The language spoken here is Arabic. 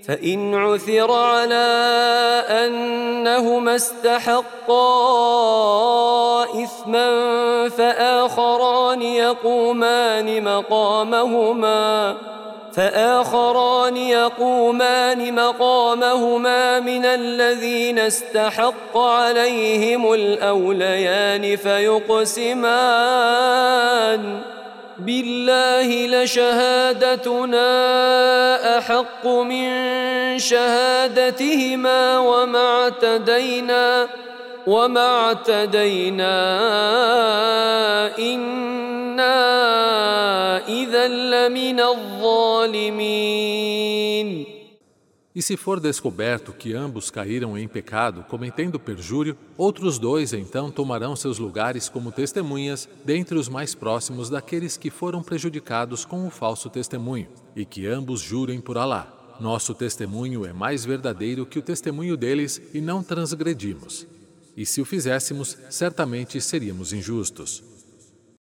فإن عثر على أنهما استحقا إثما فآخران يقومان مقامهما من الذين استحق عليهم الأوليان فيقسمان بالله لشهادتنا أحق من شهادتهما وما اعتدينا إنا إذا لمن الظالمين. E se for descoberto que ambos caíram em pecado, cometendo perjúrio, outros dois então tomarão seus lugares como testemunhas dentre os mais próximos daqueles que foram prejudicados com o falso testemunho, e que ambos jurem por Alá. Nosso testemunho é mais verdadeiro que o testemunho deles e não transgredimos. E se o fizéssemos, certamente seríamos injustos.